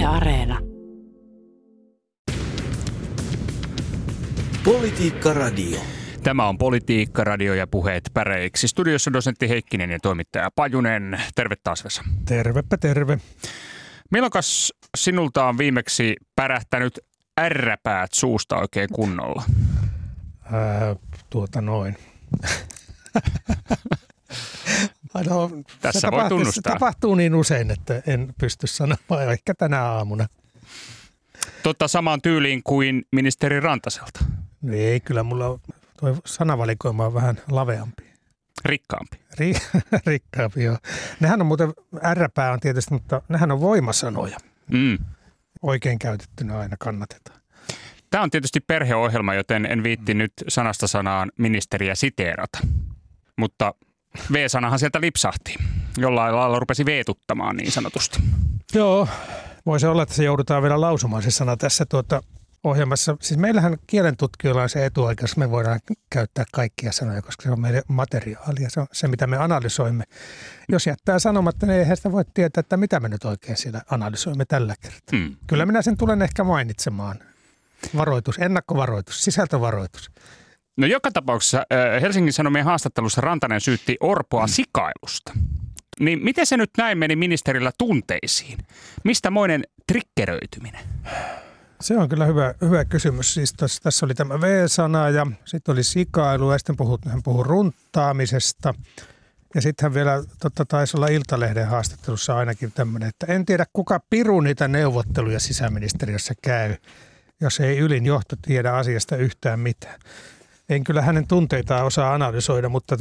Areena. Politiikka Radio. Tämä on Politiikka Radio ja puheet päreiksi. Studiossa dosentti Heikkinen ja toimittaja Pajunen. Terve taas, Vesa. Tervepä terve. Milloinkas sinulta on viimeksi pärähtänyt ärräpäät suusta oikein kunnolla? Noin. No, Tässä voi tunnustaa. Se tapahtuu niin usein, että en pysty sanomaan, ehkä tänä aamuna. Samaan tyyliin kuin ministeri Rantaselta. Ei, kyllä mulla tuo sanavalikoima on vähän laveampi. Rikkaampi. Rikkaampi, joo. Nehän on muuten, ärräpää on tietysti, mutta nehän on voimasanoja. Oikein käytettynä aina kannatetaan. Tämä on tietysti perheohjelma, joten en viitti nyt sanasta sanaan ministeriä siteerata. Mutta V-sanahan sieltä lipsahti. Jollain lailla rupesi veetuttamaan niin sanotusti. Joo, voisi olla, että se joudutaan vielä lausumaan se sana tässä ohjelmassa. Siis meillähän kielentutkijoilla on se etuoikeus, me voidaan käyttää kaikkia sanoja, koska se on meidän materiaalia. Se on se, mitä me analysoimme. Jos jättää sanomatta, niin eihän sitä voi tietää, että mitä me nyt oikein siellä analysoimme tällä kertaa. Kyllä minä sen tulen ehkä mainitsemaan. Varoitus, ennakkovaroitus, sisältövaroitus. No joka tapauksessa Helsingin Sanomien haastattelussa Rantanen syytti Orpoa sikailusta. Niin miten se nyt näin meni ministerillä tunteisiin? Mistä moinen triggeröityminen? Se on kyllä hyvä kysymys. Siis tässä oli tämä V-sana ja sitten oli sikailu ja sitten hän puhui runttaamisesta. Ja sitten hän vielä taisi olla Iltalehden haastattelussa ainakin tämmöinen, että en tiedä kuka piru niitä neuvotteluja sisäministeriössä käy, jos ei ylin johto tiedä asiasta yhtään mitään. En kyllä hänen tunteitaan osaa analysoida, mutta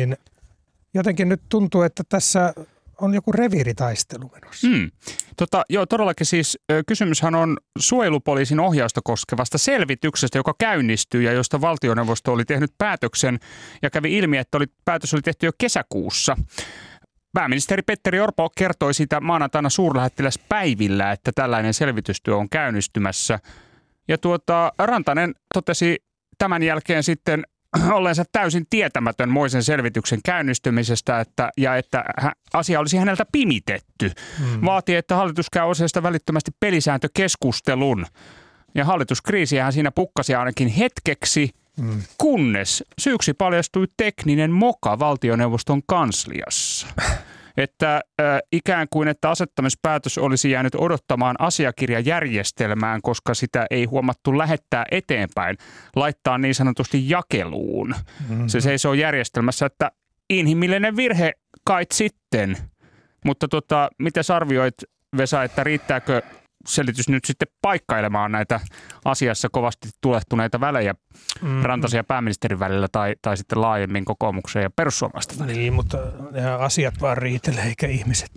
jotenkin nyt tuntuu, että tässä on joku reviiritaistelu menossa. Joo, todellakin siis kysymyshän on suojelupoliisin ohjausta koskevasta selvityksestä, joka käynnistyy ja josta valtioneuvosto oli tehnyt päätöksen ja kävi ilmi, että päätös oli tehty jo kesäkuussa. Pääministeri Petteri Orpo kertoi siitä maanantaina suurlähettiläspäivillä, että tällainen selvitystyö on käynnistymässä. Ja Rantanen totesi tämän jälkeen sitten olleensa täysin tietämätön moisen selvityksen käynnistymisestä että asia olisi häneltä pimitetty. Vaati, että hallitus käy asiasta välittömästi pelisääntökeskustelun. Ja hallituskriisiähän siinä pukkasi ainakin hetkeksi, kunnes syyksi paljastui tekninen moka valtioneuvoston kansliassa. Että ikään kuin, että asettamispäätös olisi jäänyt odottamaan asiakirjajärjestelmään, koska sitä ei huomattu lähettää eteenpäin, laittaa niin sanotusti jakeluun. Se seisoo järjestelmässä, että inhimillinen virhe kait sitten. Mutta miten arvioit, Vesa, että riittääkö selitys nyt sitten paikkailemaan näitä asiassa kovasti tulehtuneita välejä Rantasen ja pääministerin välillä tai sitten laajemmin kokoomuksen ja perussuomalaisten välillä? Niin, mutta asiat vaan riitelee eikä ihmiset.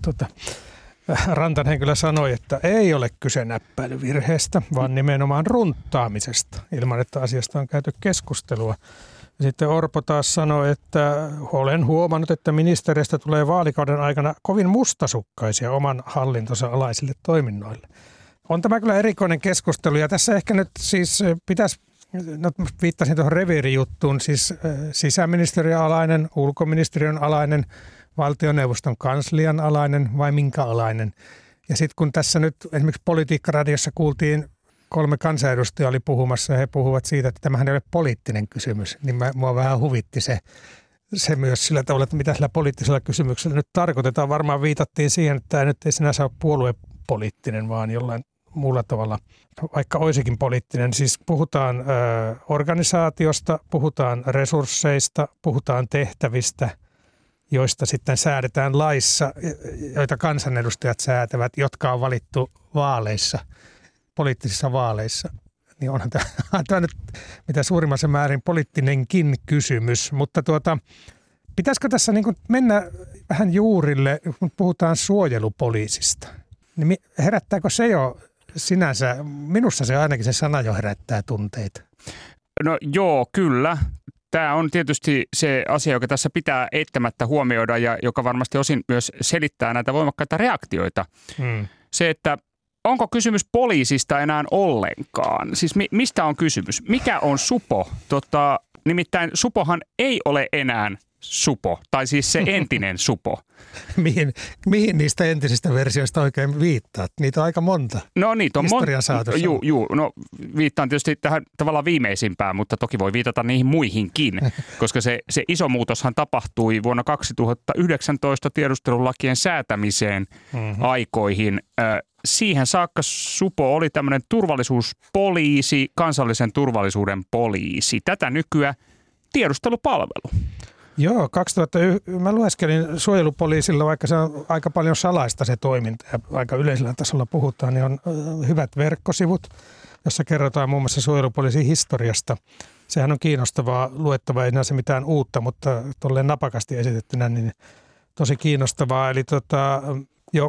Rantanen kyllä sanoi, että ei ole kyse näppäilyvirheestä, vaan nimenomaan runttaamisesta, ilman että asiasta on käyty keskustelua. Ja sitten Orpo taas sanoi, että olen huomannut, että ministereistä tulee vaalikauden aikana kovin mustasukkaisia oman hallintonsa alaisille toiminnoille. On tämä kyllä erikoinen keskustelu ja tässä ehkä nyt siis pitäisi, viittasin tuohon reviirijuttuun, siis sisäministeriön alainen, ulkoministeriön alainen, valtioneuvoston kanslian alainen vai minkä alainen. Ja sitten kun tässä nyt esimerkiksi Politiikka-radiossa kuultiin 3 kansanedustajaa oli puhumassa ja he puhuvat siitä, että tämähän ei ole poliittinen kysymys, niin mua vähän huvitti se myös sillä tavalla, että mitä sillä poliittisella kysymyksellä nyt tarkoitetaan. Varmaan viitattiin siihen, että tämä nyt ei sinänsä ole puoluepoliittinen, vaan jollain muulla tavalla, vaikka olisikin poliittinen. Siis puhutaan organisaatiosta, puhutaan resursseista, puhutaan tehtävistä, joista sitten säädetään laissa, joita kansanedustajat säätävät, jotka on valittu vaaleissa, poliittisissa vaaleissa. Niin onhan tämä nyt mitä suurimmassa määrin poliittinenkin kysymys, mutta pitäisikö tässä niin kuin mennä vähän juurille, kun puhutaan suojelupoliisista, niin herättääkö se jo sinänsä, minusta se ainakin se sana jo herättää tunteita. No joo, kyllä. Tämä on tietysti se asia, joka tässä pitää eittämättä huomioida ja joka varmasti osin myös selittää näitä voimakkaita reaktioita. Se, että onko kysymys poliisista enää ollenkaan? Siis mistä on kysymys? Mikä on supo? Nimittäin supohan ei ole enää Supo, tai siis se entinen Supo. Mihin niistä entisistä versioista oikein viittaat? Niitä on aika monta. No niitä on historian saatossa. No viittaan tietysti tähän tavallaan viimeisimpään, mutta toki voi viitata niihin muihinkin, koska se iso muutoshan tapahtui vuonna 2019 tiedustelulakien säätämiseen aikoihin. Siihen saakka Supo oli tämmöinen turvallisuuspoliisi, kansallisen turvallisuuden poliisi. Tätä nykyään tiedustelupalvelu. Joo, mä lueskelin suojelupoliisilla, vaikka se on aika paljon salaista se toiminta ja aika yleisellä tasolla puhutaan, niin on hyvät verkkosivut, jossa kerrotaan muun muassa suojelupoliisin historiasta. Sehän on kiinnostavaa luettavaa, ei näe mitään uutta, mutta tolleen napakasti esitettynä niin tosi kiinnostavaa. Eli jo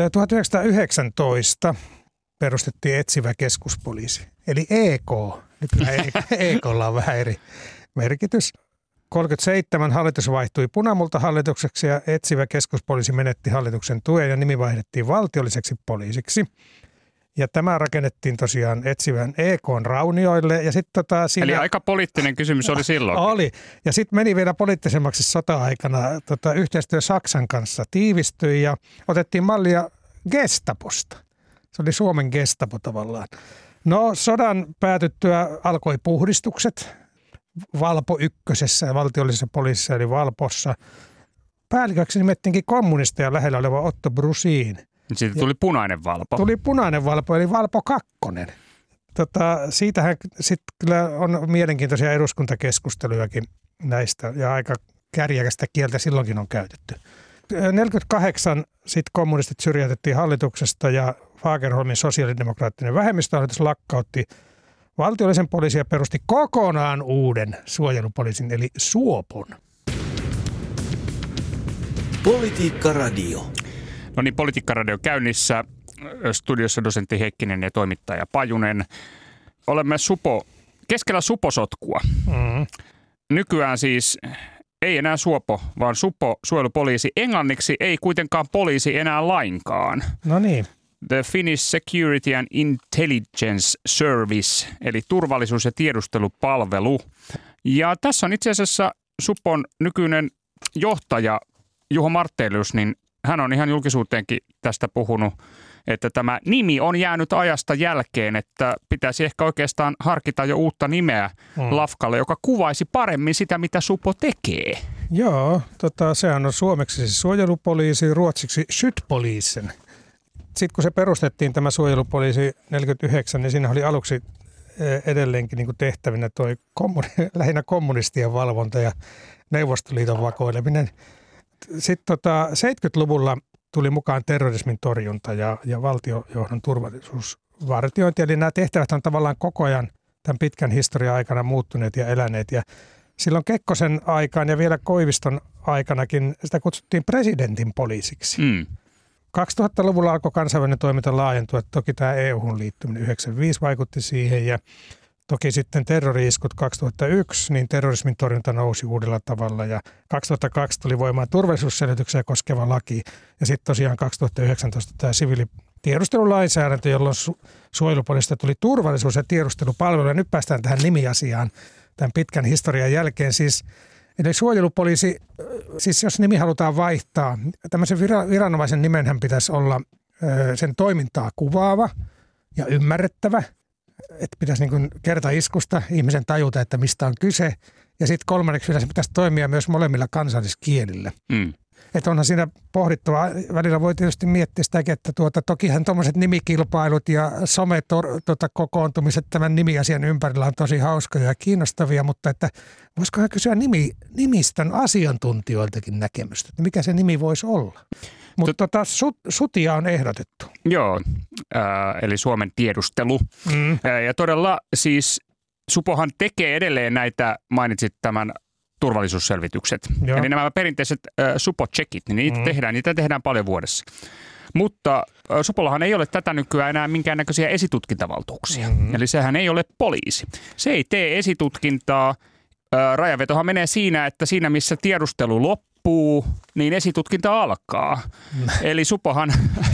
1919 perustettiin etsivä keskuspoliisi, eli EK. Nykyään EK:lla on vähän eri merkitys. 1937 hallitus vaihtui punamultahallitukseksi ja etsivä keskuspoliisi menetti hallituksen tuen ja nimi vaihdettiin valtiolliseksi poliisiksi. Ja tämä rakennettiin tosiaan etsivän EK:n raunioille. Ja siinä... Eli aika poliittinen kysymys oli silloin. Oli. Ja sitten meni vielä poliittisemmaksi sota-aikana. Yhteistyö Saksan kanssa tiivistyi ja otettiin mallia Gestaposta. Se oli Suomen Gestapo tavallaan. No sodan päätyttyä alkoi puhdistukset. Valpo ykkösessä, valtiollisessa poliisissa eli Valpossa. Päälliköksi nimettiinkin kommunisteja lähellä oleva Otto Brusin. Siitä tuli punainen Valpo. Tuli punainen Valpo, eli Valpo 2. Siitähän sitten kyllä on mielenkiintoisia eduskuntakeskustelujakin näistä ja aika kärjäkästä kieltä silloinkin on käytetty. 1948 sitten kommunistit syrjäytettiin hallituksesta ja Fagerholmin sosiaalidemokraattinen vähemmistöhallitus lakkautti valtiollisen poliisin ja perusti kokonaan uuden suojelupoliisin eli Suopon. Politiikka Radio. No niin, Politiikka Radio käynnissä. Studiossa dosentti Heikkinen ja toimittaja Pajunen. Olemme keskellä Suposotkua. Nykyään siis ei enää Suopo, vaan Supo, suojelupoliisi. Englanniksi ei kuitenkaan poliisi enää lainkaan. No niin. The Finnish Security and Intelligence Service, eli turvallisuus- ja tiedustelupalvelu. Ja tässä on itse asiassa Supon nykyinen johtaja Juho Martelius, niin hän on ihan julkisuuteenkin tästä puhunut, että tämä nimi on jäänyt ajasta jälkeen, että pitäisi ehkä oikeastaan harkita jo uutta nimeä Lafkalle, joka kuvaisi paremmin sitä, mitä Supo tekee. Joo, sehän on suomeksi siis suojelupoliisi, ruotsiksi Skyddpolisen. Sitten kun se perustettiin tämä suojelupoliisi 1949, niin siinä oli aluksi edelleenkin niin kuin tehtävinä lähinnä kommunistien valvonta ja Neuvostoliiton vakoileminen. Sitten 70-luvulla tuli mukaan terrorismin torjunta ja valtiojohdon turvallisuusvartiointi. Eli nämä tehtävät on tavallaan koko ajan tämän pitkän historian aikana muuttuneet ja eläneet. Ja silloin Kekkosen aikaan ja vielä Koiviston aikanakin sitä kutsuttiin presidentin poliisiksi. 2000-luvulla alkoi kansainvälinen toiminta laajentua. Toki tämä EU-hun liittyminen 1995 vaikutti siihen ja toki sitten terrori-iskut 2001, niin terrorismin torjunta nousi uudella tavalla ja 2002 tuli voimaan turvallisuusselvityksiä koskeva laki ja sitten tosiaan 2019 tämä siviilitiedustelulainsäädäntö, jolloin suojelupoliisista tuli turvallisuus- ja tiedustelupalvelu ja nyt päästään tähän nimiasiaan tämän pitkän historian jälkeen siis. Eli suojelupoliisi, siis jos nimi halutaan vaihtaa, tämmöisen viranomaisen nimenhän pitäisi olla sen toimintaa kuvaava ja ymmärrettävä. Että pitäisi niin kuin kertaiskusta ihmisen tajuta, että mistä on kyse. Ja sitten kolmanneksi vielä se pitäisi toimia myös molemmilla kansalliskielillä. Että onhan siinä pohdittava. Välillä voi tietysti miettiä sitäkin, että tokihan tuommoiset nimikilpailut ja kokoontumiset tämän nimiasian ympärillä on tosi hauskoja ja kiinnostavia, mutta että voisikohan kysyä nimistön asiantuntijoiltakin näkemystä, että mikä se nimi voisi olla. Mutta sutia on ehdotettu. Joo, eli Suomen tiedustelu. Ja todella siis Supohan tekee edelleen näitä, mainitsit tämän turvallisuusselvitykset. Joo. Eli nämä perinteiset Supo-checkit, niin niitä tehdään paljon vuodessa. Mutta Supollahan ei ole tätä nykyään enää minkäännäköisiä esitutkintavaltuuksia. Eli sehän ei ole poliisi. Se ei tee esitutkintaa. Rajavetohan menee siinä, että siinä missä tiedustelu loppuu, niin esitutkinta alkaa. Eli Supohan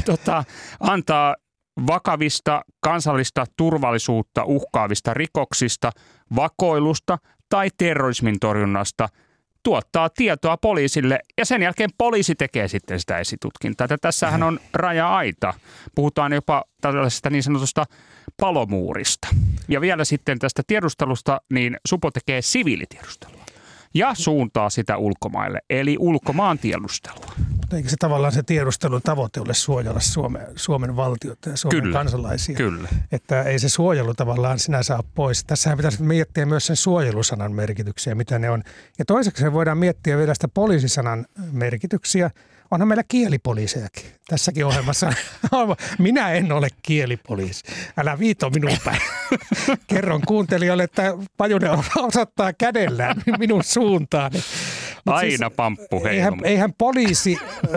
antaa vakavista kansallista turvallisuutta uhkaavista rikoksista, vakoilusta tai terrorismin torjunnasta tuottaa tietoa poliisille ja sen jälkeen poliisi tekee sitten sitä esitutkintaa. Tässähän on raja-aita. Puhutaan jopa tällaisesta niin sanotusta palomuurista. Ja vielä sitten tästä tiedustelusta, niin Supo tekee siviilitiedustelua ja suuntaa sitä ulkomaille, eli ulkomaan tiedustelua. Eikö se tavallaan se tiedustelun tavoite ole suojella Suomen valtiota ja Suomen kansalaisia? Kyllä. Että ei se suojelu tavallaan sinä saa pois. Tässähän pitäisi miettiä myös sen suojelusanan merkityksiä, mitä ne on. Ja toiseksi voidaan miettiä vielä sitä poliisisanan merkityksiä. Onhan meillä kielipoliisejakin tässäkin ohjelmassa. Minä en ole kielipoliisi. Älä viito minun päin. Kerron kuuntelijoille, että Pajunen osoittaa kädellään minun suuntaan. Aina pamppu heilumaan. Eihän poliisi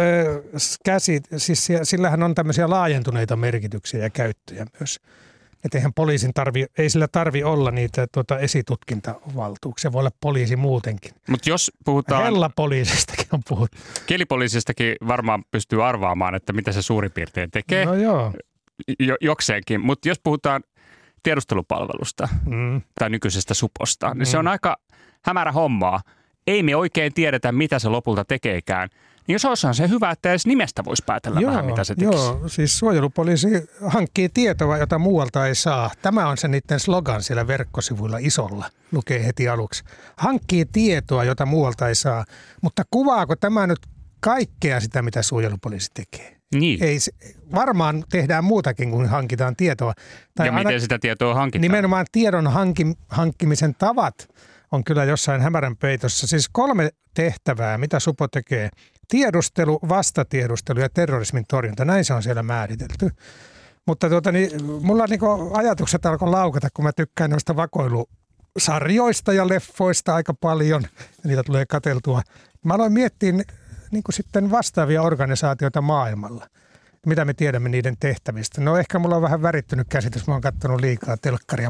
siis sillähän on tämmöisiä laajentuneita merkityksiä ja käyttöjä myös. Että eihän poliisin ei sillä tarvi olla niitä esitutkintavaltuuksia. Voi olla poliisi muutenkin. Mutta jos puhutaan... Hellapoliisistakin on puhuttu. Kielipoliisistakin varmaan pystyy arvaamaan, että mitä se suurin piirtein tekee. No joo. Jokseenkin. Mutta jos puhutaan tiedustelupalvelusta tai nykyisestä Suposta, niin se on aika hämärä hommaa. Ei me oikein tiedetä, mitä se lopulta tekeekään. Niin jos olisihan se hyvä, että edes nimestä voisi päätellä vähän, mitä se tekisi. Joo, siis suojelupoliisi hankkii tietoa, jota muualta ei saa. Tämä on se niiden slogan siellä verkkosivuilla isolla, lukee heti aluksi. Hankkii tietoa, jota muualta ei saa. Mutta kuvaako tämä nyt kaikkea sitä, mitä suojelupoliisi tekee? Niin. Varmaan tehdään muutakin, kun hankitaan tietoa. Tai ja miten sitä tietoa hankitaan? Nimenomaan tiedon hankkimisen tavat on kyllä jossain hämärän peitossa. Siis 3 tehtävää, mitä Supo tekee. Tiedustelu, vastatiedustelu ja terrorismin torjunta. Näin se on siellä määritelty. Mutta mulla ajatukset alkoi laukata, kun mä tykkään noista vakoilusarjoista ja leffoista aika paljon. Ja niitä tulee katseltua. Mä aloin miettiä sitten vastaavia organisaatioita maailmalla. Mitä me tiedämme niiden tehtävistä. No ehkä mulla on vähän värittynyt käsitys. Mä oon katsonut liikaa telkkaria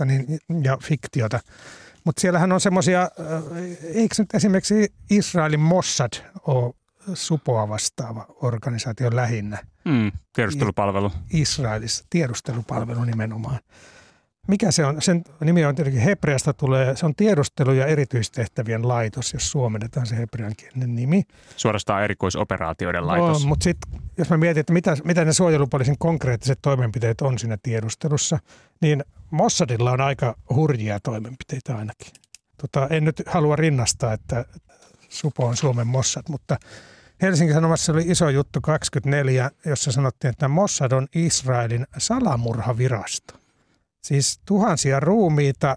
ja fiktiota. Mutta siellähän on semmoisia, eikö nyt esimerkiksi Israelin Mossad ole Supoa vastaava organisaatio lähinnä? Tiedustelupalvelu. Israelissa, tiedustelupalvelu nimenomaan. Mikä se on? Sen nimi on tietenkin hebreasta tulee, se on tiedustelu- ja erityistehtävien laitos, jos suomennetaan se hebreankielinen nimi. Suorastaan erikoisoperaatioiden laitos. Mutta sitten jos mä mietin, että mitä ne suojelupoliisin konkreettiset toimenpiteet on siinä tiedustelussa, niin Mossadilla on aika hurjia toimenpiteitä ainakin. En nyt halua rinnastaa, että Supo on Suomen Mossad, mutta Helsingin Sanomassa oli iso juttu 24, jossa sanottiin, että Mossad on Israelin salamurhavirasto. Siis tuhansia ruumiita,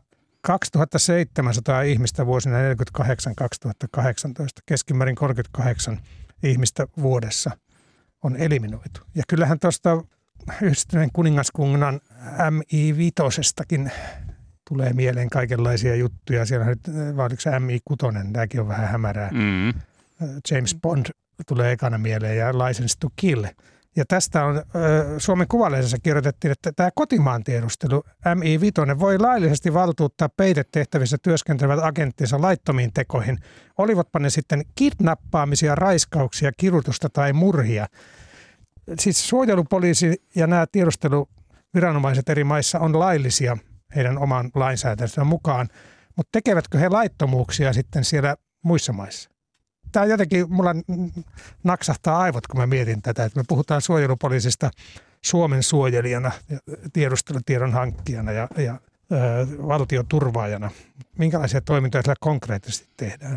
2700 ihmistä vuosina 48-2018, keskimäärin 38 ihmistä vuodessa on eliminoitu. Ja kyllähän tuosta Yhdistyneen kuningaskunnan MI5:stakin tulee mieleen kaikenlaisia juttuja. Siellä on oliko se MI6, tämäkin on vähän hämärää. James Bond tulee ekana mieleen ja License to Kill. Ja tästä on Suomen Kuvalehdessä kirjoitettiin, että tämä kotimaan tiedustelu MI5 voi laillisesti valtuuttaa peitetehtävissä työskentelevät agenttinsa laittomiin tekoihin. Olivatpa ne sitten kidnappaamisia, raiskauksia, kidutusta tai murhia. Siis suojelupoliisi ja nämä tiedusteluviranomaiset eri maissa on laillisia heidän oman lainsäädäntönsä mukaan, mutta tekevätkö he laittomuuksia sitten siellä muissa maissa? Tämä jotenkin, mulla naksahtaa aivot, kun mä mietin tätä, että me puhutaan suojelupoliisista Suomen suojelijana, tiedustelutiedon hankkijana ja valtioturvaajana. Minkälaisia toimintoja siellä konkreettisesti tehdään?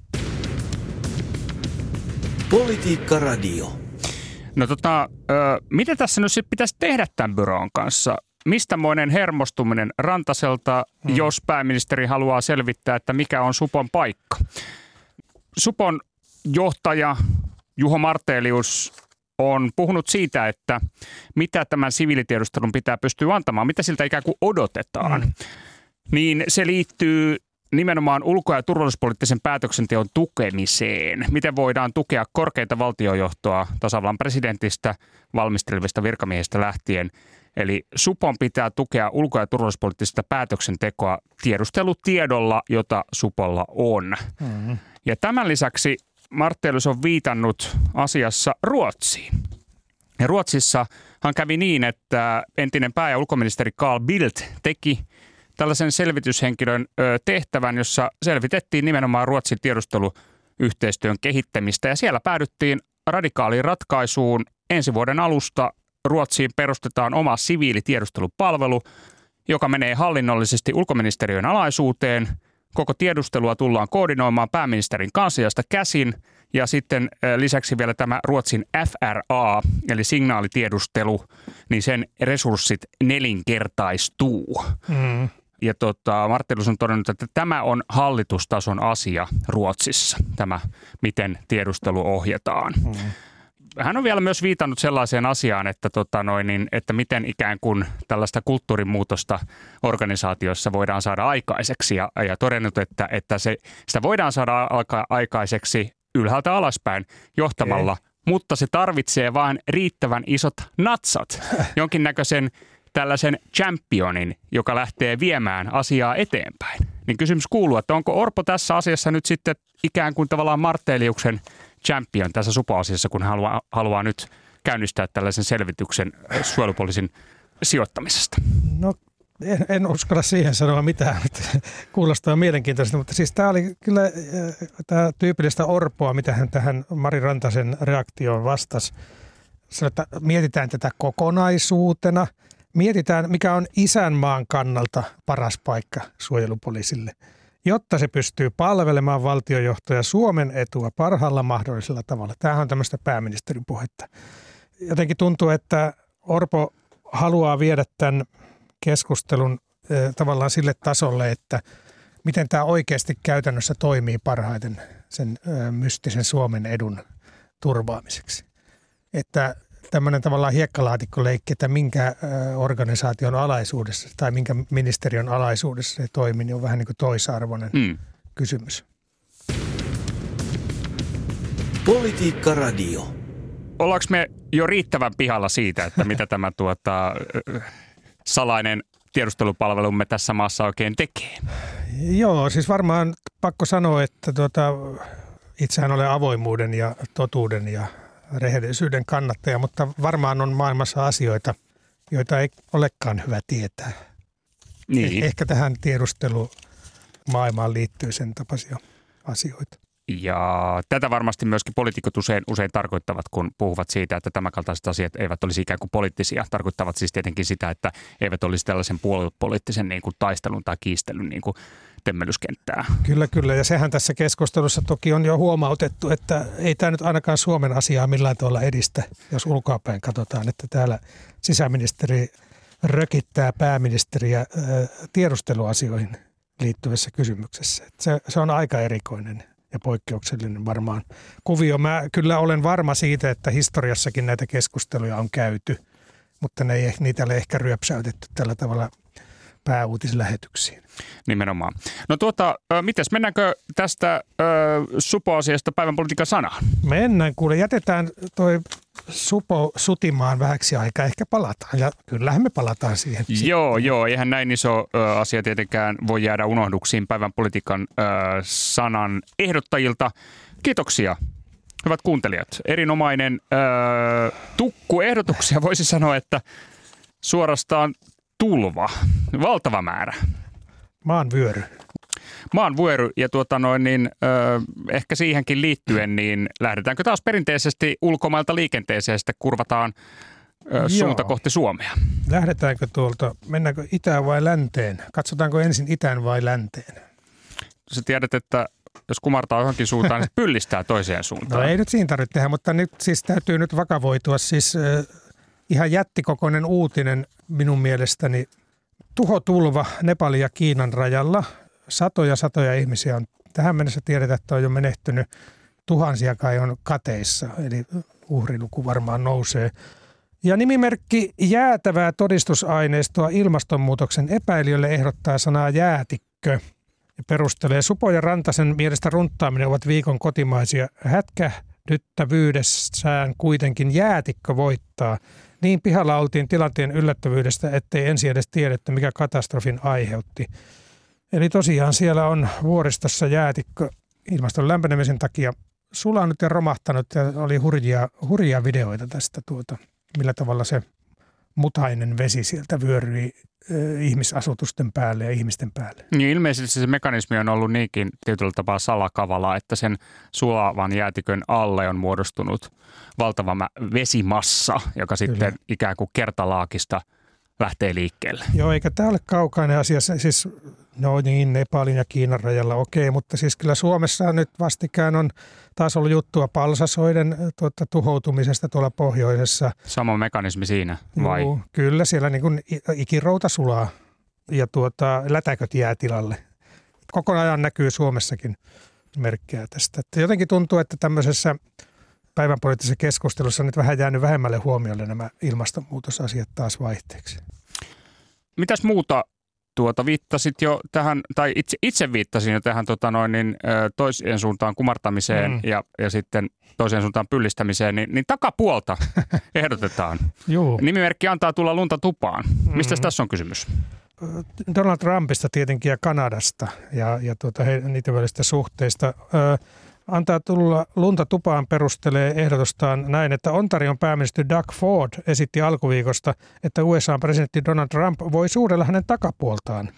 Politiikka Radio. No mitä tässä nyt sitten pitäisi tehdä tämän byroon kanssa? Mistämoinen hermostuminen Rantaselta, jos pääministeri haluaa selvittää, että mikä on Supon paikka? Supon johtaja Juho Martelius on puhunut siitä, että mitä tämän siviilitiedustelun pitää pystyä antamaan, mitä siltä ikään kuin odotetaan. Niin se liittyy nimenomaan ulko- ja turvallisuuspoliittisen päätöksenteon tukemiseen. Miten voidaan tukea korkeinta valtiojohtoa tasavallan presidentistä valmistelevista virkamiehistä lähtien. Eli Supon pitää tukea ulko- ja turvallisuuspoliittista päätöksentekoa tiedustelutiedolla, jota Supolla on. Ja tämän lisäksi Martelius on viitannut asiassa Ruotsiin. Ja Ruotsissahan kävi niin, että entinen pää- ja ulkoministeri Carl Bildt teki tällaisen selvityshenkilön tehtävän, jossa selvitettiin nimenomaan Ruotsin tiedusteluyhteistyön kehittämistä. Ja siellä päädyttiin radikaaliin ratkaisuun. Ensi vuoden alusta Ruotsiin perustetaan oma siviilitiedustelupalvelu, joka menee hallinnollisesti ulkoministeriön alaisuuteen. Koko tiedustelua tullaan koordinoimaan pääministerin kansliasta käsin. Ja sitten lisäksi vielä tämä Ruotsin FRA, eli signaalitiedustelu, niin sen resurssit nelinkertaistuu. Ja Martelius on todennut, että tämä on hallitustason asia Ruotsissa, tämä miten tiedustelu ohjataan. Hän on vielä myös viitannut sellaiseen asiaan, että, että miten ikään kuin tällaista kulttuurimuutosta organisaatioissa voidaan saada aikaiseksi ja todennut, että sitä voidaan saada aikaiseksi ylhäältä alaspäin johtamalla, mutta se tarvitsee vain riittävän isot natsat, jonkinnäköisen tällaisen championin, joka lähtee viemään asiaa eteenpäin. Niin kysymys kuuluu, että onko Orpo tässä asiassa nyt sitten ikään kuin tavallaan Marteliuksen champion tässä supo-asiassa, kun haluaa nyt käynnistää tällaisen selvityksen suojelupoliisin sijoittamisesta? No en uskalla siihen sanoa mitään, kuulostaa mielenkiintoista, mutta siis tämä oli kyllä tämä tyypillistä Orpoa, mitä hän tähän Mari Rantasen reaktioon vastasi. Sillä, että mietitään tätä kokonaisuutena, mietitään mikä on isänmaan kannalta paras paikka suojelupoliisille, jotta se pystyy palvelemaan valtiojohtoja Suomen etua parhaalla mahdollisella tavalla. Tämähän on tämmöistä pääministerin puhetta. Jotenkin tuntuu, että Orpo haluaa viedä tämän keskustelun tavallaan sille tasolle, että miten tämä oikeasti käytännössä toimii parhaiten sen mystisen Suomen edun turvaamiseksi. Että tämmöinen tavallaan hiekkalaatikkoleikki, että minkä organisaation alaisuudessa tai minkä ministeriön alaisuudessa se toimii, niin on vähän niin kuin toisarvoinen kysymys. Politiikka Radio. Ollaanko me jo riittävän pihalla siitä, että mitä tämä salainen tiedustelupalvelumme tässä maassa oikein tekee? Joo, siis varmaan pakko sanoa, että itsehän olen avoimuuden ja totuuden ja rehellisyyden kannattaja, mutta varmaan on maailmassa asioita, joita ei olekaan hyvä tietää. Niin. Ehkä tähän tiedustelumaailmaan liittyy sen tapaisia asioita. Ja tätä varmasti myöskin poliitikot usein tarkoittavat, kun puhuvat siitä, että tämänkaltaiset asiat eivät olisi ikään kuin poliittisia. Tarkoittavat siis tietenkin sitä, että eivät olisi tällaisen puoluepoliittisen niin kuin taistelun tai kiistelyn niin kuin temmellyskenttää. Kyllä. Ja sehän tässä keskustelussa toki on jo huomautettu, että ei tämä nyt ainakaan Suomen asiaa millään tavalla edistä, jos ulkoapäin katsotaan, että täällä sisäministeri rökittää pääministeriä tiedusteluasioihin liittyvässä kysymyksessä. Se on aika erikoinen ja poikkeuksellinen varmaan kuvio. Mä kyllä olen varma siitä, että historiassakin näitä keskusteluja on käyty, mutta niitä ei ole ehkä ryöpsäytetty tällä tavalla pääuutislähetyksiin. Nimenomaan. No mites mennäänkö tästä supo-asiasta päivän politiikan sanaan? Mennään, kuule. Jätetään toi supo sutimaan vähäksi aikaa. Ehkä palataan ja kyllähän me palataan siihen. Joo. Eihän näin iso asia tietenkään voi jäädä unohduksiin päivän politiikan sanan ehdottajilta. Kiitoksia. Hyvät kuuntelijat, erinomainen tukku ehdotuksia. Voisi sanoa, suorastaan tulva. Valtava määrä. Maanvyöry. Maanvyöry ja ehkä siihenkin liittyen, niin lähdetäänkö taas perinteisesti ulkomailta liikenteeseen ja sitten kurvataan suunta kohti Suomea? Lähdetäänkö mennäänkö itään vai länteen? Katsotaanko ensin itään vai länteen? Sä tiedät, että jos kumartaa johonkin suuntaan, niin pyllistää toiseen suuntaan. No ei nyt siinä tarvitse tehdä, mutta nyt siis täytyy nyt vakavoitua. Siis ihan jättikokoinen uutinen minun mielestäni. Tuhotulva Nepalin ja Kiinan rajalla. Satoja ihmisiä on tähän mennessä tiedetään, että on jo menehtynyt. Tuhansia kai on kateissa, eli uhriluku varmaan nousee. Ja nimimerkki jäätävää todistusaineistoa ilmastonmuutoksen epäilijöille ehdottaa sanaa jäätikkö. Ja perustelee Supo ja Rantasen mielestä runttaaminen ovat viikon kotimaisia. Hätkähdyttävyydessään kuitenkin jäätikkö voittaa. Niin pihalla oltiin tilanteen yllättävyydestä, ettei ensin edes tiedetty, mikä katastrofin aiheutti. Eli tosiaan siellä on vuoristossa jäätikkö ilmaston lämpenemisen takia sulanut ja romahtanut ja oli hurjia videoita tästä, millä tavalla se mutainen vesi sieltä vyöryi ihmisasutusten päälle ja ihmisten päälle. Niin ilmeisesti se mekanismi on ollut niinkin tietyllä tapaa salakavala, että sen sulavan jäätikön alle on muodostunut valtava vesimassa, joka sitten ikään kuin kertalaakista lähtee liikkeelle. Joo, eikä tämä ole kaukainen asia. Siis, no niin, Nepalin ja Kiinan rajalla okei, mutta siis kyllä Suomessa nyt vastikään on taas ollut juttua palsasoiden tuhoutumisesta tuolla pohjoisessa. Sama mekanismi siinä, vai? Joo, kyllä, siellä niin kuin ikirouta sulaa ja lätäköt jää tilalle. Koko ajan näkyy Suomessakin merkkejä tästä. Että jotenkin tuntuu, että tämmöisessä päivänpoliittisessa keskustelussa on nyt vähän jäänyt vähemmälle huomiolle nämä ilmastonmuutosasiat taas vaihteeksi. Mitäs muuta viittasit jo tähän, tai itse viittasin jo tähän toiseen suuntaan kumartamiseen ja sitten toiseen suuntaan pyllistämiseen, niin takapuolta ehdotetaan. Joo. Nimimerkki antaa tulla lunta tupaan. Mistä tässä on kysymys? Donald Trumpista tietenkin ja Kanadasta ja niiden välisistä suhteista. Antaa tulla lunta tupaan perustelee ehdotustaan näin, että Ontarion pääministeri Doug Ford esitti alkuviikosta, että USA-presidentti Donald Trump voi suudella hänen takapuoltaan.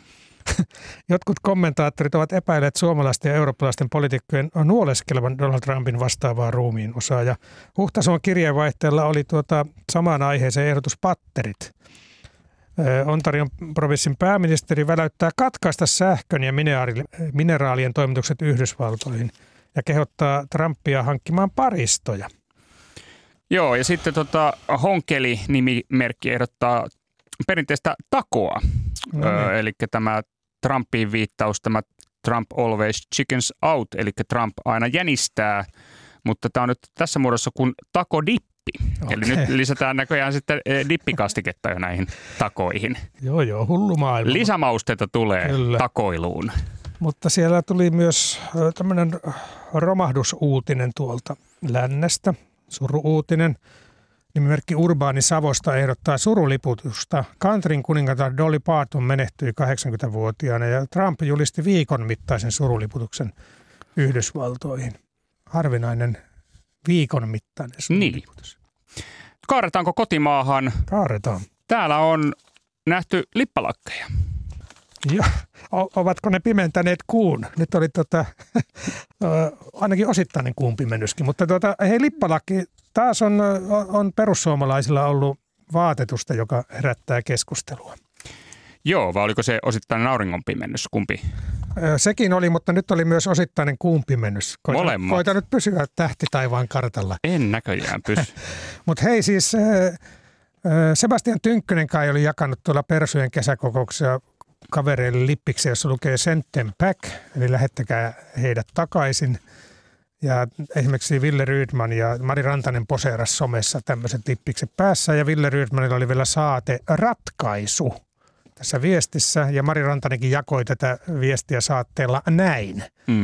Jotkut kommentaattorit ovat epäilleet suomalaisten ja eurooppalaisten poliitikkojen nuoleskelevan Donald Trumpin vastaavaa ruumiin osaa. Ja Huhtason kirjeenvaihteella oli samaan aiheeseen ehdotuspatterit. Ontarion provinssin pääministeri väläyttää katkaista sähkön ja mineraalien toimitukset Yhdysvaltoihin ja kehottaa Trumpia hankkimaan paristoja. Joo, ja sitten Honkeli-nimimerkki ehdottaa perinteistä takoa. Eli tämä Trumpiin viittaus, tämä Trump always chickens out, eli Trump aina jänistää, mutta tämä on nyt tässä muodossa kuin takodippi. Okay. Eli nyt lisätään näköjään sitten dippikastiketta jo näihin takoihin. Joo, hullu maailma. Lisämausteita tulee Kyllä. takoiluun. Mutta siellä tuli myös tämmöinen romahdusuutinen tuolta lännestä, suru-uutinen. Nimimerkki Urbaani Savosta ehdottaa suruliputusta. Countryn kuningatar Dolly Parton menehtyi 80-vuotiaana ja Trump julisti viikon mittaisen suruliputuksen Yhdysvaltoihin. Harvinainen viikon mittainen suruliputus. Niin. Kaarretaanko kotimaahan? Kaaretaan. Täällä on nähty lippalakkeja. Joo. Ovatko ne pimentäneet kuun? Nyt oli ainakin osittainen kuun pimennyskin, mutta hei, lippalakki taas on perussuomalaisilla ollut vaatetusta, joka herättää keskustelua. Joo, vai oliko se osittainen auringonpimennys? Kumpi? Sekin oli, mutta nyt oli myös osittainen kuun pimennys. Koita nyt pysyä tähti taivaan kartalla. En näköjään pysy. Mutta hei siis, Sebastian Tynkkynen kai oli jakanut tuolla Persujen kesäkokouksessa kavereille lippiksi, jossa lukee send them back, eli lähettäkää heidät takaisin. Ja esimerkiksi Ville Rydman ja Mari Rantanen poseerasi somessa tämmöiset lippikset päässä, ja Ville Rydmanilla oli vielä saate ratkaisu tässä viestissä, ja Mari Rantanenkin jakoi tätä viestiä saatteella näin.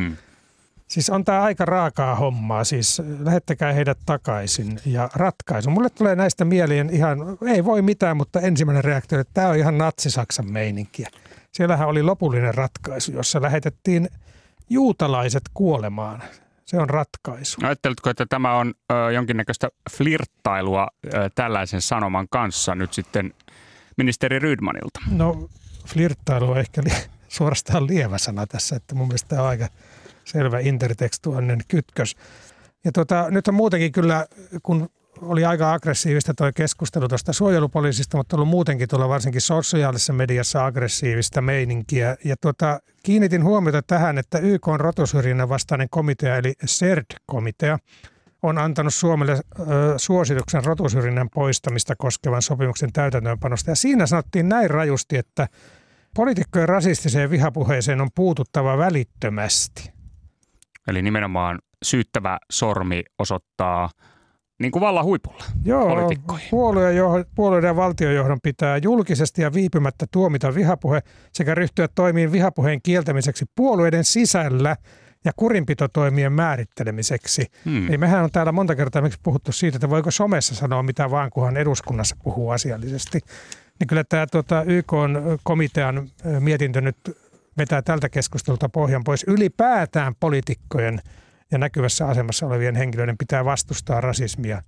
Siis on tämä aika raakaa hommaa, siis lähettäkää heidät takaisin ja ratkaisu. Mulle tulee näistä mieleen ihan, ei voi mitään, mutta ensimmäinen reaktio, että tämä on ihan natsi-Saksan meininkiä. Siellähän oli lopullinen ratkaisu, jossa lähetettiin juutalaiset kuolemaan. Se on ratkaisu. Ajatteletko, että tämä on jonkinnäköistä flirttailua tällaisen sanoman kanssa nyt sitten ministeri Rydmanilta? No flirttailu on ehkä suorastaan lievä sana tässä, että mun mielestä tämä on aika selvä intertekstuaalinen kytkös. Ja nyt on muutenkin kyllä, kun oli aika aggressiivista tuo keskustelu tuosta suojelupoliisista, mutta on ollut muutenkin tuolla varsinkin sosiaalisessa mediassa aggressiivista meininkiä. Ja kiinnitin huomiota tähän, että YK:n rotusyrjinnän vastainen komitea, eli CERD-komitea, on antanut Suomelle suosituksen rotusyrjinnän poistamista koskevan sopimuksen täytäntöönpanosta. Ja siinä sanottiin näin rajusti, että poliitikkojen rasistiseen vihapuheeseen on puututtava välittömästi. Eli nimenomaan syyttävä sormi osoittaa niin kuin vallan huipulla poliitikkoihin. Puolueiden ja valtionjohdon pitää julkisesti ja viipymättä tuomita vihapuhe sekä ryhtyä toimiin vihapuheen kieltämiseksi puolueiden sisällä ja kurinpitotoimien määrittelemiseksi. Eli mehän on täällä monta kertaa puhuttu siitä, että voiko somessa sanoa mitä vaan, kunhan eduskunnassa puhuu asiallisesti. Niin kyllä tämä YK-komitean mietintö nyt vetää tältä keskustelulta pohjan pois. Ylipäätään poliitikkojen ja näkyvässä asemassa olevien henkilöiden pitää vastustaa rasismia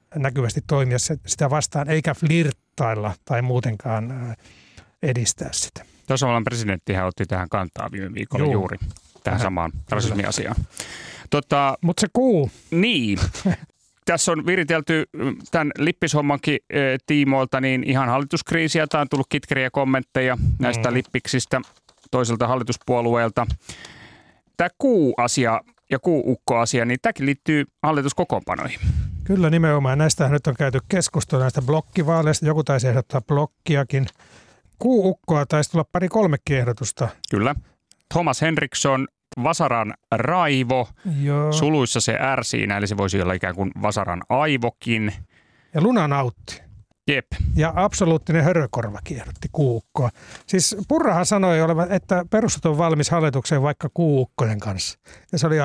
näkyvästi toimia sitä vastaan, eikä flirttailla tai muutenkaan edistää sitä. Tasavallan presidenttihän otti tähän kantaa viime viikolla juuri tähän samaan rasismiasiaan. Mutta se kuu. Niin. Tässä on viritelty tämän lippishommankin tiimoilta niin ihan hallituskriisiä. Tämä on tullut kitkeriä kommentteja näistä lippiksistä toiselta hallituspuolueelta. Tämä kuu-asia ja kuu-ukko-asia, niin tämäkin liittyy hallituskokoonpanoihin. Kyllä nimenomaan. Näistähän nyt on käyty keskustelua näistä blokkivaaleista. Joku taisi ehdottaa blokkiakin. Kuu-ukkoa taisi tulla 2-3 ehdotusta. Kyllä. Thomas Henriksson, Vasaran Raivo, suluissa se R siinä, eli se voisi olla ikään kuin Vasaran aivokin. Ja Lunanautti. Jep. Ja absoluuttinen hörökorvakin ehdotti kuukkoa. Siis Purrahan sanoi, että perustat on valmis hallitukseen vaikka kuukkojen kanssa. Ja se oli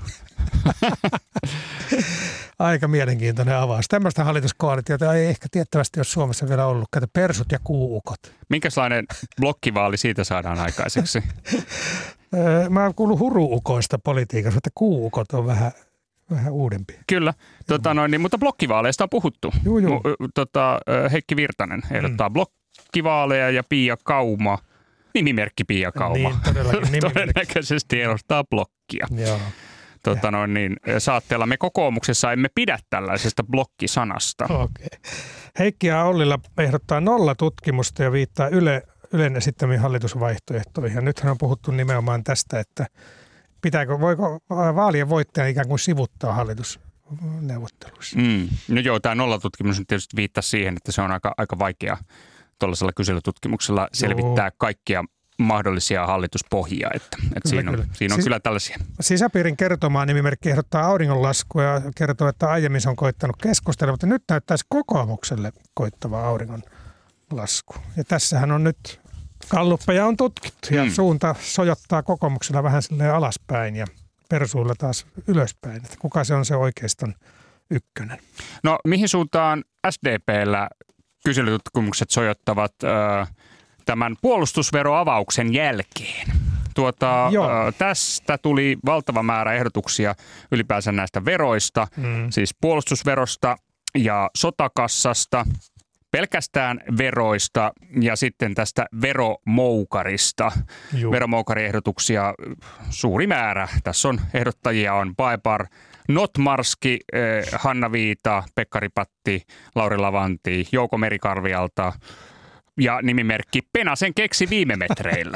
aika mielenkiintoinen avaus. Tämmöistä hallituskoalitiota ei ehkä tiettävästi ole Suomessa vielä ollut. Kato, persut ja kuukot. Minkälainen blokkivaali siitä saadaan aikaiseksi? Mä oon kuullut huruukoista politiikassa, että kuukot on vähän uudempi. Kyllä, mutta blokkivaaleista on puhuttu. Heikki Virtanen ehdottaa blokkivaaleja ja Pia Kauma, nimimerkki Pia Kauma, niin, todellakin todennäköisesti ehdottaa blokkia. Joo. Saatteella me kokoomuksessa emme pidä tällaisesta blokkisanasta. Okay. Heikki ja Ollila ehdottaa 0 tutkimusta ja viittaa Ylen esittämiin hallitusvaihtoehtoihin. Ja nythän on puhuttu nimenomaan tästä, että voiko vaalien voittaja ikään kuin sivuttaa hallitusneuvotteluissa? No joo, tämä 0 tutkimus tietysti viittaa siihen, että se on aika vaikea tuollaisella kyselytutkimuksella selvittää kaikkia mahdollisia hallituspohjia. Että siinä on kyllä tällaisia. Sisäpiirin kertomaa nimimerkki ehdottaa auringonlaskua ja kertoo, että aiemmin se on koittanut keskustella, mutta nyt näyttäisi kokoomukselle koittava auringonlasku. Ja tässähän on nyt galluppeja on tutkittu ja suunta sojottaa kokoomuksella vähän silleen alaspäin ja persuilla taas ylöspäin. Että kuka se on se oikeiston ykkönen? No mihin suuntaan SDP:llä kyselytutkimukset sojottavat tämän puolustusveroavauksen jälkeen? Tästä tuli valtava määrä ehdotuksia ylipäänsä näistä veroista, siis puolustusverosta ja sotakassasta, pelkästään veroista ja sitten tästä veromoukarista. Veromoukariehdotuksia suuri määrä. Tässä on ehdottajia on Baepar, Notmarski, Hanna Viita, Pekkari Patti, Lauri Lavanti, Jouko Merikarvialta ja nimimerkki Penasen keksi viime metreillä.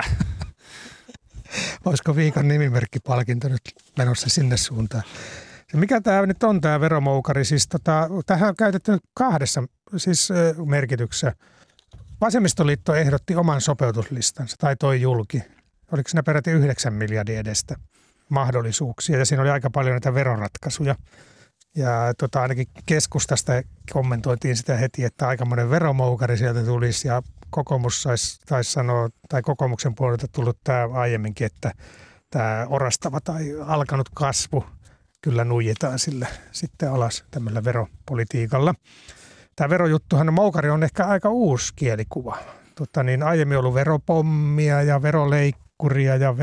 Olisiko viikon nimimerkkipalkinto nyt menossa sinne suuntaan? Mikä tämä nyt on tämä veromoukari? Siis tähän on käytetty nyt 2 merkityksessä. Vasemmistoliitto ehdotti oman sopeutuslistansa tai toi julki. Oliko siinä peräti 9 miljardin edestä mahdollisuuksia ja siinä oli aika paljon näitä veroratkaisuja. Ja ainakin keskustasta kommentoitiin sitä heti, että aikamoinen veromoukari sieltä tulisi ja kokoomus taisi sanoa, tai kokoomuksen puolelta tullut tämä aiemminkin, että tämä orastava tai alkanut kasvu kyllä nuijetaan sillä sitten alas tämmöllä veropolitiikalla. Tämä verojuttuhan, moukari on ehkä aika uusi kielikuva. Aiemmin on ollut veropommia ja veroleikkuria ja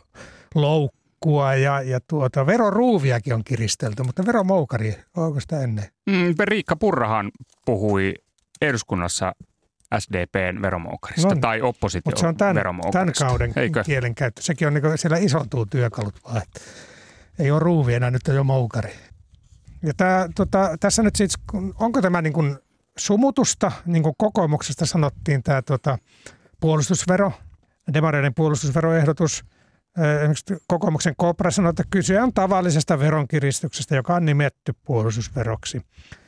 veroloukkua ja veroruuviakin on kiristelty, mutta veromoukari, onko sitä ennen? Riikka Purrahan puhui eduskunnassa SDP:n veromoukarista tai opposition veromoukarista. Mutta se on tämän kauden kielenkäyttö. Sekin on niin siellä isontuu työkalut vaan, että ei ole ruuvi enää, nyt on jo moukari. Ja tässä nyt siis, onko tämä niin kuin sumutusta, niin kuin kokoomuksesta sanottiin tämä puolustusvero, demareiden puolustusveroehdotus. Esimerkiksi kokoomuksen Kopra sanoi, että kyse on tavallisesta veronkiristyksestä, joka on nimetty puolustusveroksi.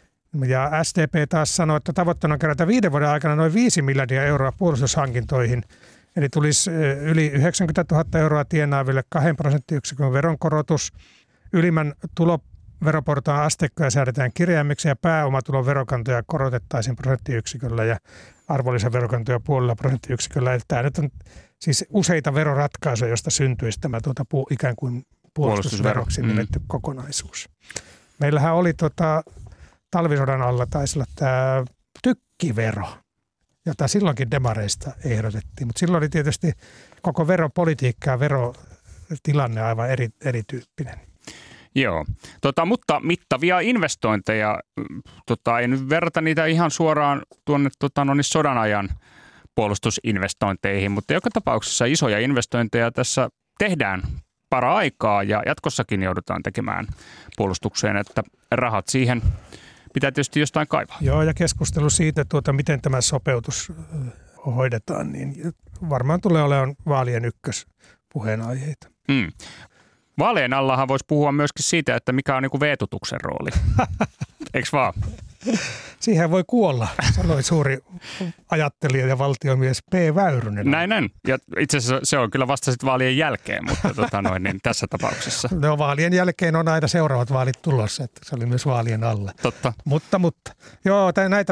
Ja SDP taas sanoi, että tavoitteena on kerätä 5 vuoden aikana noin 5 miljardia euroa puolustushankintoihin. Eli tulisi yli 90 000 euroa tienaaville 2 prosenttiyksikön veronkorotus. Ylimmän tuloveroportaan asteikkoja säädetään kireämmiksi ja pääomatulon verokantoja korotettaisiin prosenttiyksiköllä ja arvonlisäverokantoja 0,5 prosenttiyksiköllä. Eli tämä nyt on siis useita veroratkaisuja, joista syntyisi tämä ikään kuin puolustusveroksi nimetty kokonaisuus. Meillähän oli talvisodan alla taisi olla tämä tykkivero, jota silloinkin demareista ehdotettiin. Mutta silloin oli tietysti koko veropolitiikka ja verotilanne aivan erityyppinen. Joo, mutta mittavia investointeja, ei nyt verrata niitä ihan suoraan tuonne sodan ajan puolustusinvestointeihin, mutta joka tapauksessa isoja investointeja tässä tehdään para-aikaa ja jatkossakin joudutaan tekemään puolustukseen, että rahat siihen pitää tietysti jostain kaivaa. Joo, ja keskustelu siitä, miten tämä sopeutus hoidetaan, niin varmaan tulee olemaan vaalien ykköspuheenaiheita. Vaalien allahan voisi puhua myöskin siitä, että mikä on niin veetutuksen rooli. Eikö vaan? Siihen voi kuolla, sanoi suuri ajattelija ja valtiomies P. Väyrynen. Näin. Ja itse asiassa se on kyllä vasta sitten vaalien jälkeen, mutta niin tässä tapauksessa. No vaalien jälkeen on aina seuraavat vaalit tulossa, että se oli myös vaalien alla. Totta. Mutta. Joo,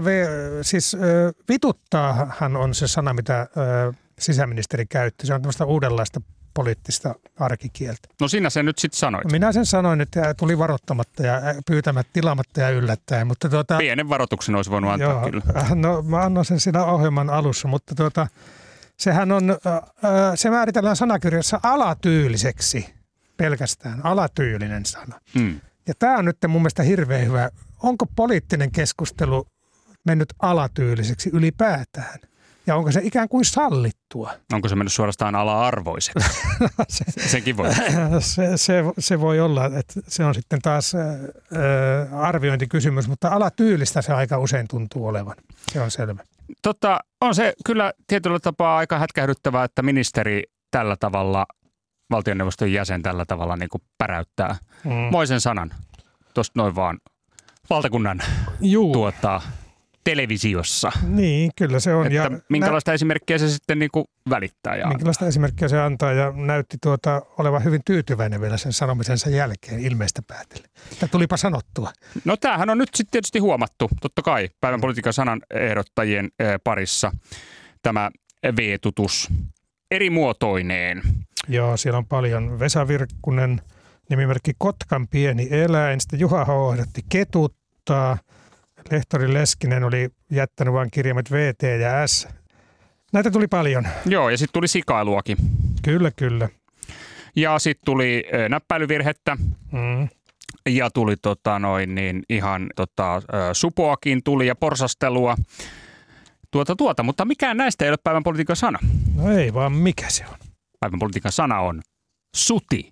vituttaahan on se sana, mitä sisäministeri käytti. Se on tämmöistä uudenlaista poliittista arkikieltä. No sinä sen nyt sitten sanoit. Minä sen sanoin, että tuli varoittamatta ja pyytämättä, tilaamatta ja yllättäen. Mutta pienen varoituksen olisi voinut antaa joo, kyllä. No mä annan sen siinä ohjelman alussa, mutta sehän on, se määritellään sanakirjassa alatyyliseksi, pelkästään alatyylinen sana. Ja tämä on nyt mun mielestä hirveän hyvä. Onko poliittinen keskustelu mennyt alatyyliseksi ylipäätään? Ja onko se ikään kuin sallittua? Onko se mennyt suorastaan ala-arvoiseksi? Senkin voi. Se voi olla, että se on sitten taas arviointikysymys, mutta alatyylistä se aika usein tuntuu olevan. Se on selvä. On se kyllä tietyllä tapaa aika hätkähdyttävää, että ministeri tällä tavalla, valtioneuvoston jäsen tällä tavalla niin kuin päräyttää moisen sanan tuosta noin vaan valtakunnan televisiossa. Niin, kyllä se on. Että minkälaista esimerkkiä se sitten niin kuin välittää? Minkälaista esimerkkiä se antaa ja näytti olevan hyvin tyytyväinen vielä sen sanomisensa jälkeen ilmeistä päätellen. Tämä tulipa sanottua. No tämähän on nyt sitten tietysti huomattu, totta kai, päivän politiikan sanan ehdottajien parissa tämä veetutus eri muotoineen. Joo, siellä on paljon. Vesa Virkkunen, nimimerkki Kotkan pieni eläin. Sitten Juha H. ehdotti ketuttaa. Lehtori Leskinen oli jättänyt vain kirjaimet VT ja S. Näitä tuli paljon. Joo, ja sitten tuli sikailuakin. Kyllä. Ja sitten tuli näppäilyvirhettä. Ja tuli ihan supoakin tuli ja porsastelua. Mutta mikään näistä ei ole päivän politiikan sana. No ei vaan, mikä se on? Päivän politiikan sana on suti.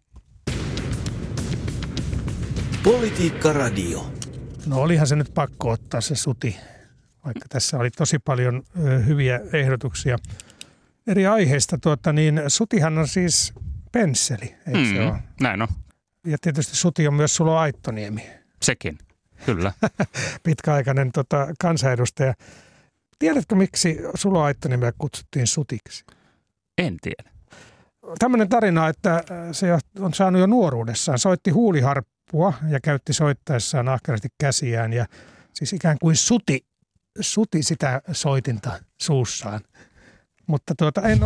Politiikka Radio. No olihan se nyt pakko ottaa se suti, vaikka tässä oli tosi paljon hyviä ehdotuksia eri aiheista. Sutihan on siis pensseli, eikö se ole? Näin on. Ja tietysti suti on myös Sulo Aittoniemi. Sekin, kyllä. Pitkäaikainen kansanedustaja. Tiedätkö, miksi Sulo Aittoniemiä kutsuttiin sutiksi? En tiedä. Tämmöinen tarina, että se on saanut jo nuoruudessaan. Soitti huuliharppua ja käytti soittaessaan ahkerasti käsiään ja siis ikään kuin suti sitä soitinta suussaan. Mutta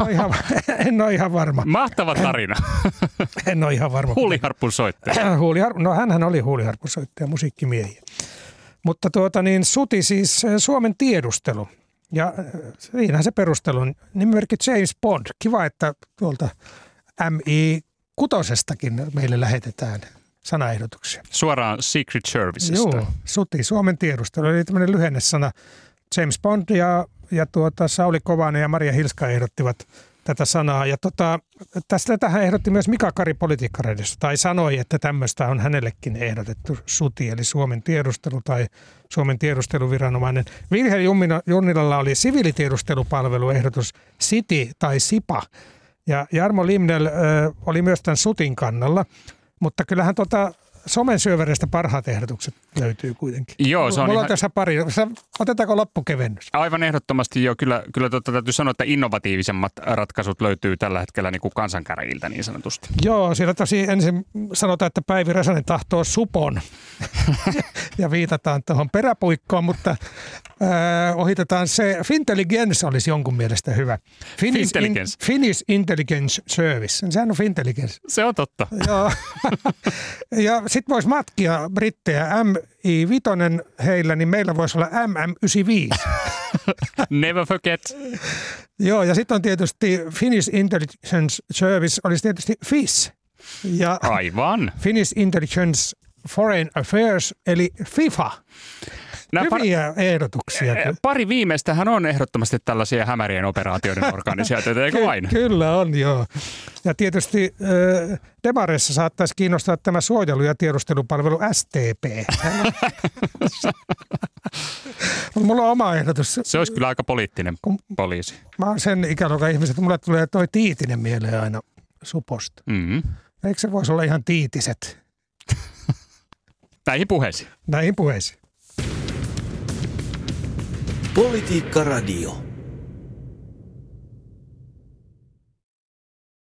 en ole ihan varma. Mahtava tarina. En ole ihan varma. Huuliharppun soittaja. No hänhän oli huuliharppun soittaja, musiikkimiehiä. Mutta suti siis Suomen tiedustelu. Ja siinähän se perustelu on nimimerkki James Bond. Kiva, että tuolta MI6:stakin meille lähetetään sanaehdotuksia. Suoraan Secret Servicesta. Joo, suti, Suomen tiedustelu. Eli tämmöinen lyhennesana. James Bond ja Sauli Kovanen ja Maria Hilska ehdottivat tätä sanaa. Ja tähän ehdotti myös Mika Kari Politiikkaradiossa, tai sanoi, että tämmöistä on hänellekin ehdotettu suti, eli Suomen tiedustelu tai Suomen tiedusteluviranomainen. Vilhelm Junnilalla oli siviilitiedustelupalveluehdotus SITI tai SIPA. Ja Jarmo Limnell oli myös tämän sutin kannalla, mutta kyllähän somen syövereistä parhaat ehdotukset löytyy kuitenkin. Joo, se on Mulla on tässä pari. Otetaanko loppukevennys? Aivan ehdottomasti jo. Kyllä täytyy sanoa, että innovatiivisemmat ratkaisut löytyy tällä hetkellä niin kuin kansankäräjiltä niin sanotusti. Joo, siellä tosi ensin sanotaan, että Päivi Räsänen tahtoo supon ja viitataan tuohon peräpuikkoon, mutta ohitetaan se. Fintelligence olisi jonkun mielestä hyvä. Finnish Intelligence Service. Sehän on Fintelligence. Se on totta. Joo. Ja sitten voisi matkia brittejä MI5 heillä, niin meillä voisi olla MM95. Never forget. Joo, ja sitten on tietysti Finnish Intelligence Service, olisi tietysti FIS. Ja Aivan. Finnish Intelligence Foreign Affairs, eli FIFA. Hyviä ehdotuksia. Pari viimeistähän on ehdottomasti tällaisia hämärien operaatioiden organisaatioita, eikö vain? Kyllä on, joo. Ja tietysti demareissa saattaisi kiinnostaa tämä suojelu- ja tiedustelupalvelu STP. Mulla on oma ehdotus. Se olisi kyllä aika poliittinen poliisi. Mä oon sen ikäluokan ihmiset, että mulle tulee toi Tiitinen mieleen aina Suposta. Mm-hmm. Eikö se voisi olla ihan Tiitiset? Näihin puheisiin. Näihin puheisiin. Politiikka Radio.